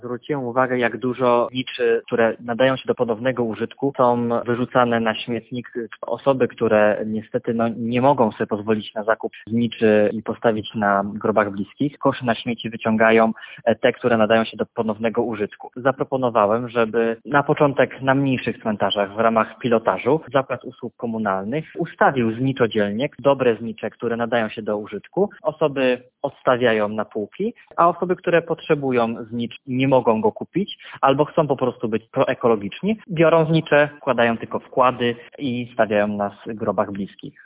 Zwróciłem uwagę, jak dużo zniczy, które nadają się do ponownego użytku, są wyrzucane na śmietnik. Osoby, które niestety nie mogą sobie pozwolić na zakup zniczy i postawić na grobach bliskich, koszy na śmieci wyciągają te, które nadają się do ponownego użytku. Zaproponowałem, żeby na początek na mniejszych cmentarzach w ramach pilotażu Zakład Usług Komunalnych ustawił zniczodzielnie, dobre znicze, które nadają się do użytku. Osoby odstawiają na półki, a osoby, które potrzebują znicz, nie mogą go kupić albo chcą po prostu być proekologiczni, biorą znicze, wkładają tylko wkłady i stawiają na grobach bliskich.